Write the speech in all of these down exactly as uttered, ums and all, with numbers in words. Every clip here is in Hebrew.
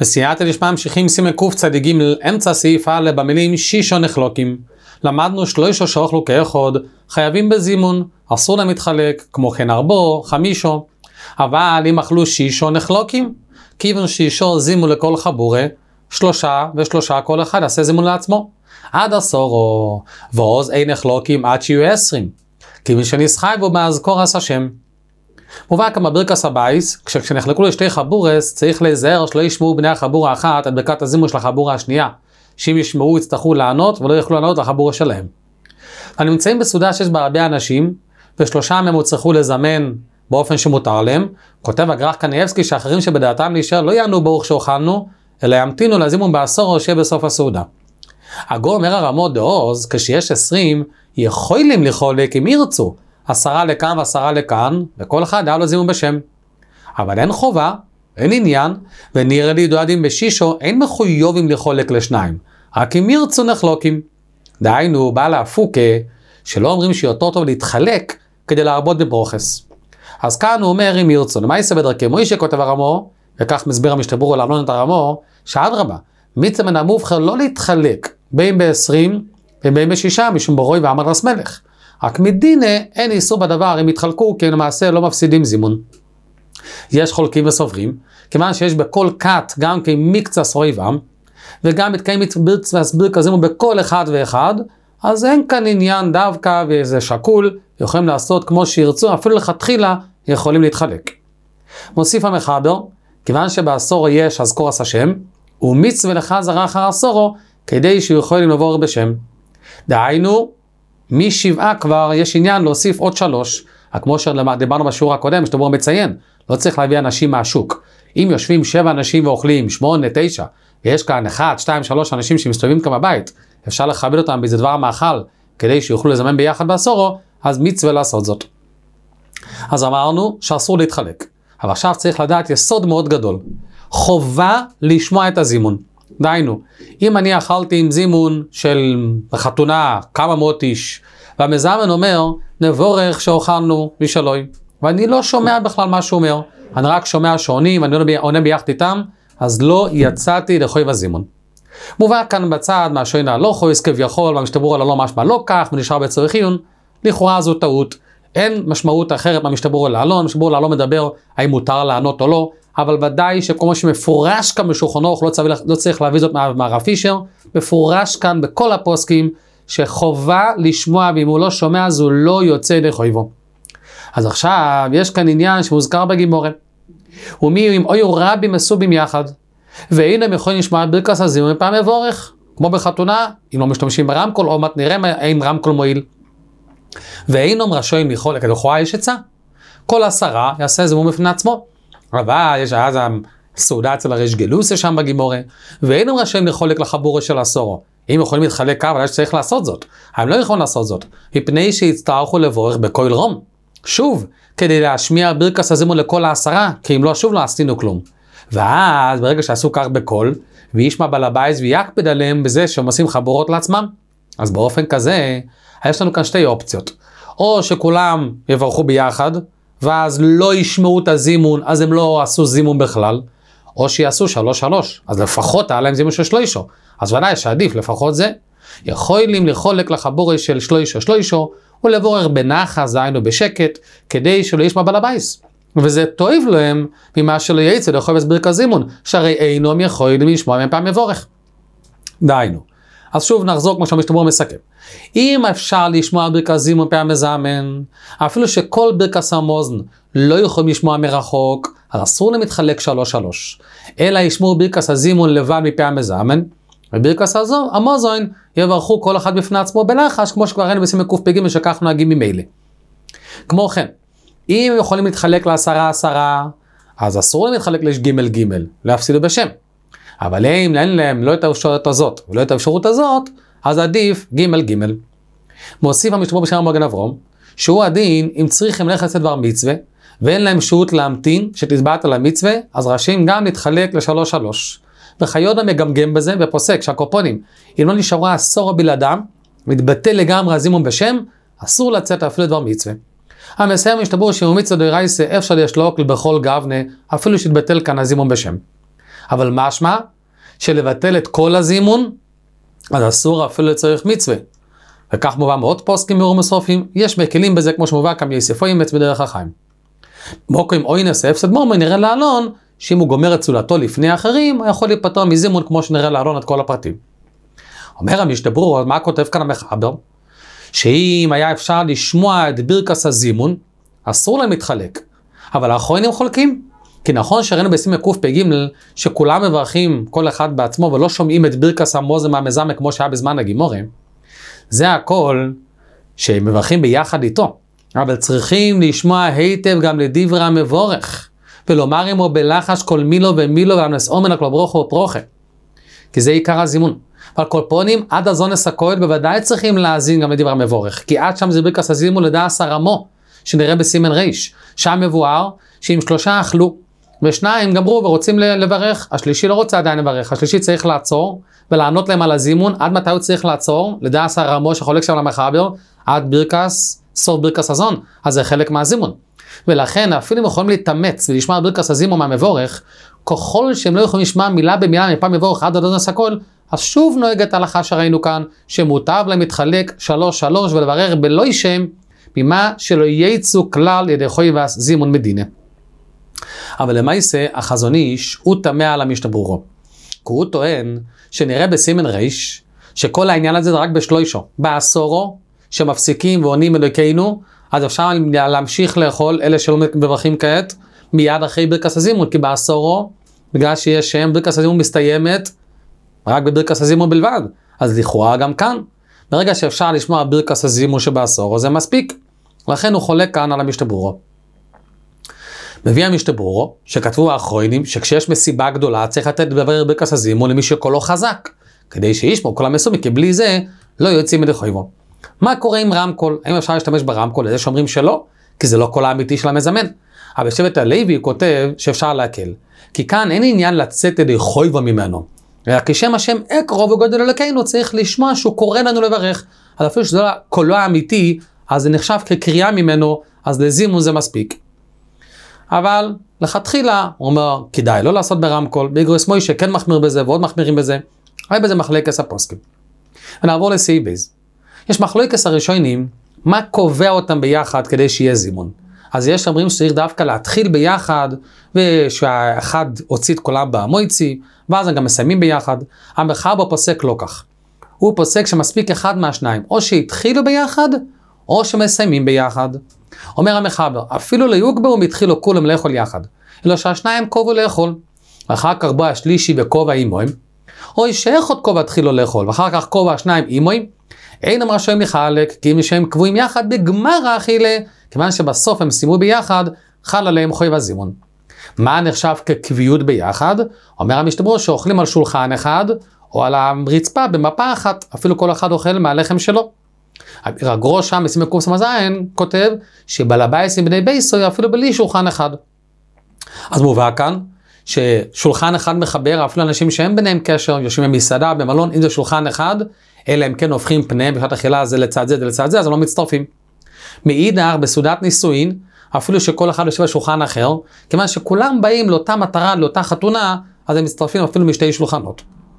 בסייעתא דשמיא ממשיכים סימן קצ"ג אמצע סעיף א' במילים שישו נחלוקים. למדנו שלושה שאוכלו כאחד, חייבים בזימון, אסור להם להתחלק, כמו כן ארבו, חמישו. אבל אם אכלו שישו נחלוקים, כיוון שישו זימו לכל חבורה, שלושה ושלושה כל אחד יעשה זימון לעצמו. עד עשורו, ועוז אין נחלוקים עד שיהיו עשרים. כיוון שנסחייבו באזכורס השם. מובא כמה ברכס הבייס, כשנחלקו לשתי חבורס, צריך להיזהר שלא ישמעו בני החבורה האחת את ברכת הזימון של החבורה השנייה. שאם ישמעו יצטרכו לענות ולא יוכלו לענות לחבורה שלהם. הנמצאים בסעודה שיש בה הרבה אנשים, ושלושה מהם יצטרכו לזמן באופן שמותר להם. כותב הגר"ח קניאבסקי שאחרים שבדעתם להישאר לא יענו ברוך שאוכלנו, אלא ימתינו לזימון בעשור או שיהיה בסוף הסעודה. הגו אומר הרמות דעוז, כשיש עשרים, יכולים לחולק אם ירצו, עשרה לכאן ועשרה לכאן, וכל אחד היה לו זימון בשם. אבל אין חובה, אין עניין, ונראה לי דועדים בשישו, אין מחויבים לחולק לשניים, רק אם ירצו נחלוקים. דהיינו, בא להפוקה, שלא אומרים שיותר טוב להתחלק, כדי להרבות בברוכס. אז כאן הוא אומר אם ירצו, למה יעשה בדרכי מוישה כותב הרמו, וכך מסביר המשתברו לעלון את הרמו, שאדרבה, מצווה מן המובחר לא להתחלק, בין ב-עשרים ובין בשישה, משום ברוי ועמד רס מלך. רק מדינה אין איסור בדבר אם יתחלקו, כי למעשה לא מפסידים זימון. יש חולקים וסוברים, כיוון שיש בכל קט גם כמקצה סוריבם, וגם מתקיים ברכת הזימון בכל אחד ואחד, אז אין כאן עניין דווקא וזה שקול, יכולים לעשות כמו שירצו, אפילו לכתחילה יכולים להתחלק. מוסיף המחבר, כיוון שבעשור יש אזכורס השם, ומצווה לך זרע אחר עשורו, כדי שיכולים לבוא בשם. דהיינו, משבעה כבר יש עניין להוסיף עוד שלוש, כמו שדיברנו בשיעור הקודם, שתבור מציין, לא צריך להביא אנשים מהשוק. אם יושבים שבע אנשים ואוכלים, שמונה, תשע, ויש כאן אחד, שתיים, שלוש אנשים שמסתובבים כאן בבית, אפשר לכבד אותם באיזה דבר המאכל, כדי שיוכלו לזמן ביחד בעשורו, אז מצווה לעשות זאת. אז אמרנו שאסור להתחלק. אבל עכשיו צריך לדעת יסוד מאוד גדול. חובה לשמוע את הזימון. דהיינו, אם אני אכלתי עם זימון של חתונה כמה מאות איש, והמזמן אומר, נבורך שאוכלנו משלוי, ואני לא שומע בכלל מה שהוא אומר, אני רק שומע שעונים, ואני עונה ביחד איתם, אז לא יצאתי לחוי הזימון. מובא כאן בצד מהשוין הלא חויס כביכול, והמשתברור הלא משמע לא כך, ונשאר בצורך עיון, לכאורה זו טעות. אין משמעות אחרת מהמשתברור להלא, המשתברור להלא מדבר האם מותר לענות או לא, אבל ודאי שכמו שמפורש כאן בשולחנו, לא צריך, לא צריך להביא זאת מהרב פישר, מפורש כאן בכל הפוסקים, שחובה לשמוע, ואם הוא לא שומע, אז הוא לא יוצא לחויבו. אז עכשיו, יש כאן עניין שמוזכר בגימורה. ומי אם אוי רבים מסובים יחד, והנה הם יכולים לשמוע ברכת הזימון מפעם מבורך, כמו בחתונה, אם לא משתמשים ברמקול, או מת נראה אם רמקול מועיל. ואינם רשאים לחולק, לכאורה יש עצה. כל עשרה יעשה זימון בפני עצמו. אבל יש אז הסעודה אצל הריש גלוסיה שם בגימורה, ואינם רשאים לחולק לחבורה של עשורו. אם יכולים להתחלק כך, אבל יש צריך לעשות זאת. הם לא יכולים לעשות זאת, מפני שיצטרכו לבורך בכל רום. שוב, כדי להשמיע ברכת הזימון לכל העשרה, כי אם לא שוב לא עשינו כלום. ואז ברגע שעשו כך בכל, וישמע בעל הבית ויקפד עליהם בזה שהם עושים חברות לעצמם, אז באופן כזה, יש לנו כאן שתי אופציות. או שכולם יברכו ביחד, ואז לא ישמעו את הזימון, אז הם לא עשו זימון בכלל, או שיעשו שלוש שלוש, אז לפחות היה להם זימון של שלוישו. אז ודאי שעדיף לפחות זה. יכולים לחולק לחבורה של שלוישו שלוישו, ולבורך בנחת, זיינו בשקט, כדי שלא ישמע בעל הבית. וזה טוב להם ממה שלא יצא לחובץ ברכת הזימון, שהרי אינם יכולים לשמוע מפעם מבורך. דהיינו. אז שוב נחזור כמו שהמשתברור מסכם. אם אפשר לשמוע ברכת הזימון פעם מזמן, אפילו שכל ברכת המאזן לא יכולים לשמוע מרחוק, אז אסור להם להתחלק שלוש שלוש. אלא ישמעו ברכת הזימון לבד מפעם מזמן, וברכת המאזן יברכו כל אחד בפני עצמו בלחש, כמו שכבר ראינו בסימן קפ"ג שכך נוהגים ממילא. כמו כן, אם הם יכולים להתחלק לעשרה עשרה, אז אסור להם להתחלק לשג' ג', להפסידו בשם. אבל אם אין להם לא את האפשרות הזאת ולא את האפשרות הזאת, אז עדיף ג' ג'. מוסיף המשתברור בשם מגן אברום, שהוא הדין אם צריכים ללכת לעשות דבר מצווה, ואין להם שהות להמתין שתתבעת על המצווה, אז רשאים גם להתחלק לשלוש שלוש. וחיודה מגמגם בזה ופוסק שהקופונים, אם לא נשארו עשור בלעדם, מתבטל לגמרי הזימון בשם, אסור לצאת אפילו דבר מצווה. המסיים משתברור שהוא מצווה דאורייתא אפשר לשלוק בכל גוונה, אפילו שהתבטל כאן הזימון בשם. אבל משמע שלבטל את כל הזימון, אז אסור אפילו לצריך מצווה. וכך מובא מאוד פוסקים מאורים וסופים, יש מקלים בזה כמו שמובא כמי יספו אימץ בדרך החיים. מוקו עם אוינס הפסד מורמון נראה לעלון, שאם הוא גומר את צולתו לפני האחרים, הוא יכול להיפטר מזימון כמו שנראה לעלון את כל הפרטים. אומר המשתברור, מה כותב כאן המחבר? שאם היה אפשר לשמוע את ברכס הזימון, אסור להם להתחלק. אבל האחרונים חולקים. כי נכון שראינו בסימן קפ"ג שכולם מברכים כל אחד בעצמו ולא שומעים את ברכס המוזם המזמא כמו שהיה בזמן הגימורים. זה הכל שמברכים ביחד איתו. אבל צריכים לשמוע היטב גם לדברי המבורך. ולומר עמו בלחש כל מילו ומילו ולנשאו מן הכל ברוכו ופרוכה. כי זה עיקר הזימון. אבל כל פונים עד הזונס הכהן בוודאי צריכים להאזין גם לדברי המבורך. כי עד שם זה ברכס הזימון לדעס הרמו שנראה בסימן ריש. שם מבואר שאם שלושה אכלו ושניים גמרו ורוצים לברך, השלישי לא רוצה עדיין לברך, השלישי צריך לעצור ולענות להם על הזימון. עד מתי הוא צריך לעצור? לדעס הרמו שחולק שם למחבר, עד ברכס, סוף ברכס הזון, אז זה חלק מהזימון. ולכן אפילו אם יכולים להתאמץ ולשמוע ברכס הזימון מהמבורך, ככל שהם לא יכולים לשמוע מילה במילה מפעם מבורך עד הדון הסקול, אז שוב נוהגת ההלכה שראינו כאן, שמוטב להם להתחלק שלוש שלוש ולברר בלא ישם, ממה שלא ייצאו כלל ידי חוי והזימון מדינה. אבל למעשה החזון איש הוא תמה על המשתברורו. כי הוא טוען שנראה בסימן ריש, שכל העניין הזה זה רק בשלוישו. בעשורו, שמפסיקים ועונים אלוקינו, אז אפשר להמשיך לאכול, אלה שלא מברכים כעת, מיד אחרי ברכס הזימון, כי בעשורו, בגלל שיש שם, ברכס הזימון מסתיימת, רק בברכס הזימון בלבד. אז לכאורה גם כאן, ברגע שאפשר לשמוע ברכס הזימון שבעשורו, זה מספיק. לכן הוא חולק כאן על המשתברורו. מביא המשתברורו, שכתבו האחרונים, שכשיש מסיבה גדולה, צריך לתת בברר ברכס הזימון למי שקולו חזק, כדי שישמעו כל המסומים, כי בלי זה לא יוצאים מדי חויבו. מה קורה עם רמקול? האם אפשר להשתמש ברמקול? לזה שאומרים שלא, כי זה לא קול האמיתי של המזמן. אבל שבט הלוי כותב שאפשר להקל, כי כאן אין עניין לצאת ידי חויבו ממנו, אלא כשם השם אקרוב וגודל אלוקינו, צריך לשמוע שהוא קורא לנו לברך, אז אפילו שזה לא קולו האמיתי, אז זה נחשב כקריאה ממנו, אז לזימון זה מספיק. אבל לכתחילה הוא אומר, כדאי לא לעשות ברמקול, באיגרוס מוישה כן מחמיר בזה ועוד מחמירים בזה, היה בזה מחלקת הפוסקים. ונעבור לסייבז. יש מחלקת הראשונים, מה קובע אותם ביחד כדי שיהיה זימון. אז יש אומרים שצריך דווקא להתחיל ביחד, ושהאחד הוציא את כולם במויצי, ואז הם גם מסיימים ביחד. המחבר פוסק לא כך. הוא פוסק שמספיק אחד מהשניים, או שהתחילו ביחד, או שמסיימים ביחד. אומר המחבר, אפילו ליוגברו מתחילו כולם לאכול יחד, אלא שהשניים קובו לאכול, ואחר כך בוא השלישי וכובע אימוים, או שאחד כובע התחילו לאכול, ואחר כך כובע השניים אימוים, אינם רשאים לחלק, כי אם שהם קבועים יחד בגמר האכילה, כיוון שבסוף הם סיימו ביחד, חל עליהם חויב הזימון. מה נחשב כקביעות ביחד? אומר המשתברור שאוכלים על שולחן אחד, או על הרצפה במפה אחת, אפילו כל אחד אוכל מהלחם שלו. הגרוש שם בסימן קס"ז כותב שבעל הבית עם בני בייסו אפילו בלי שולחן אחד. אז מובא כאן ששולחן אחד מחבר אפילו אנשים שהם ביניהם קשר, יושבים במסעדה, במלון, אם זה שולחן אחד, אלא הם כן הופכים פניהם בשעת אכילה זה לצד זה ולצד זה, אז הם לא מצטרפים. מאידך בסעודת נישואין, אפילו שכל אחד יושב בשולחן אחר, כיוון שכולם באים לאותה מטרה, לאותה חתונה, אז הם מצטרפים אפילו משתי שולחנות.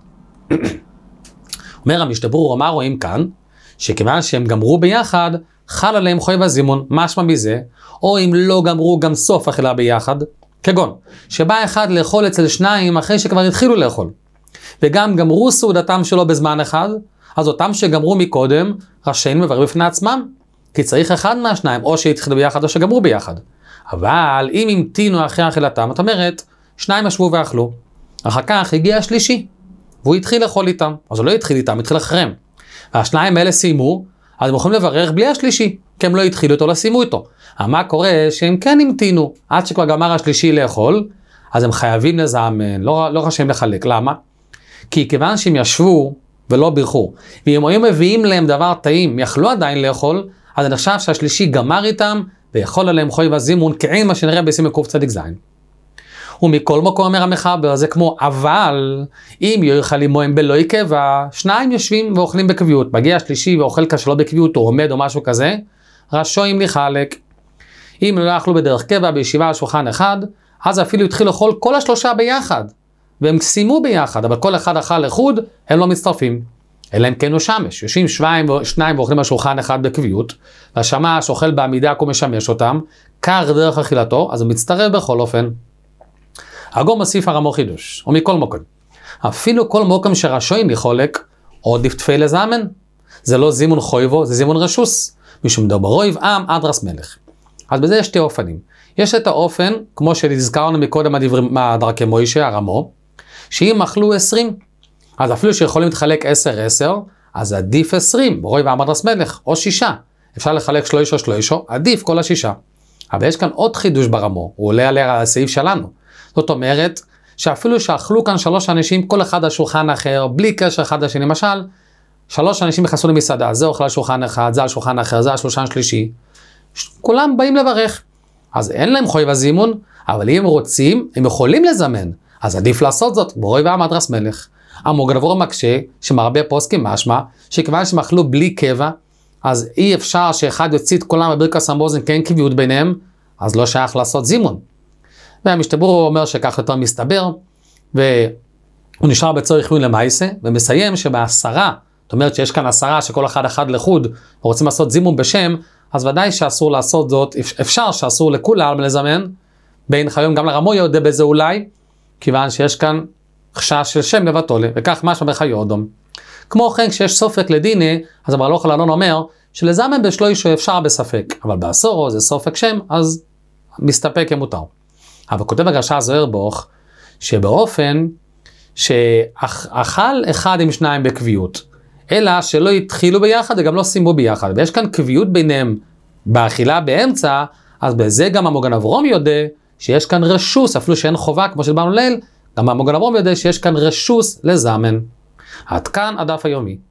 אומר המשתברור, מה רואים כאן? שכיוון שהם גמרו ביחד, חל עליהם חויב הזימון, משמע מזה, או אם לא גמרו גם סוף אכילה ביחד, כגון, שבא אחד לאכול אצל שניים אחרי שכבר התחילו לאכול, וגם גמרו סעודתם שלו בזמן אחד, אז אותם שגמרו מקודם, רשאים לברר בפני עצמם, כי צריך אחד מהשניים, או שהתחילו ביחד או שגמרו ביחד. אבל אם המתינו אחרי אכילתם, זאת אומרת, שניים ישבו ואכלו, אחר כך הגיע השלישי, והוא התחיל לאכול איתם, אז הוא לא התחיל איתם, התחיל אחריהם. והשניים האלה סיימו, אז הם יכולים לברך בלי השלישי, כי הם לא התחילו אותו, לא סיימו איתו. אבל מה קורה שהם כן המתינו, עד שכבר גמר השלישי לאכול, אז הם חייבים לזמן, לא, לא חשבים לחלק. למה? כי כיוון שהם ישבו ולא בירכו, ואם היו מביאים להם דבר טעים, יכלו עדיין לאכול, אז אני חושב שהשלישי גמר איתם, ויכול עליהם חויב הזימון, כעין מה שנראה בסימן קצ"ז. ומכל מקום אומר המחבר, זה כמו, אבל אם יאכל עמהם בלא קבע, שניים יושבים ואוכלים בקביעות, מגיע השלישי ואוכל כשלא בקביעות, או עומד או משהו כזה, רשאים לחלק. אם לא אכלו בדרך קבע, בישיבה על שולחן אחד, אז אפילו התחיל לאכול כל השלושה ביחד, והם סיימו ביחד, אבל כל אחד אכל לחוד, הם לא מצטרפים. אלא אם כן הוא שמש, יושבים שניים, שניים ואוכלים על שולחן אחד בקביעות, והשמש אוכל בעמידה כי הוא משמש אותם, קר דרך אכילתו, אז הוא מצטרף בכל אופן. הגור מוסיף הרמו חידוש, ומכל מוקם. אפילו כל מוקם שרשוין לחולק, עוד דפתפי לזמן. זה לא זימון חויבו, זה זימון רשוס. משום דברייב עם אדרס מלך. אז בזה יש שתי אופנים. יש את האופן, כמו שהזכרנו מקודם מהדרכי מוישה, הרמו, שאם אכלו עשרים, אז אפילו שיכולים להתחלק עשר עשר, אז עדיף עשרים, ברייב עם אדרס מלך, או שישה. אפשר לחלק שלושה שלושה, עדיף כל השישה. אבל יש כאן עוד חידוש ברמו, הוא עולה עליה על הסעיף שלנו. זאת אומרת, שאפילו שאכלו כאן שלוש אנשים, כל אחד על שולחן אחר, בלי קשר אחד לשני, למשל, שלוש אנשים נכנסו למסעדה, זה אוכל על שולחן אחד, זה על שולחן אחר, זה על שולחן שלישי. כולם באים לברך. אז אין להם חויב הזימון, אבל אם הם רוצים, הם יכולים לזמן. אז עדיף לעשות זאת, ברייב עם אדרס מלך. המוגן אברום מקשה, שמרבה פוסקים משמע, שכיוון שהם אכלו בלי קבע, אז אי אפשר שאחד יוציא את כולם בברכס המאזן, כי אין קביעות ביניהם, אז לא שייך לעשות זימון. והמשתבר אומר שכך יותר מסתבר, והוא נשאר בצורך חיון למעשה, ומסיים שבעשרה, זאת אומרת שיש כאן עשרה שכל אחד אחד לחוד, ורוצים לעשות זימון בשם, אז ודאי שאסור לעשות זאת, אפשר שאסור לכולם לזמן, בין חיום גם לרמו יהודה בזה אולי, כיוון שיש כאן חשש של שם לבטולה, וכך משמע בחיו אדום. כמו כן, כשיש סופק לדיני, אז הברלוך אלון אומר, שלזמן בשלושה אפשר בספק, אבל בעשורו זה סופק שם, אז מסתפק כמותר. אבל כותב הגרשה זוהר בוך, שבאופן שאכל אחד עם שניים בקביעות, אלא שלא התחילו ביחד וגם לא סיימו ביחד, ויש כאן קביעות ביניהם באכילה באמצע, אז בזה גם המוגן אברום יודע שיש כאן רשוס, אפילו שאין חובה כמו שדברנו ליל, גם המוגן אברום יודע שיש כאן רשוס לזמן. עד כאן הדף היומי.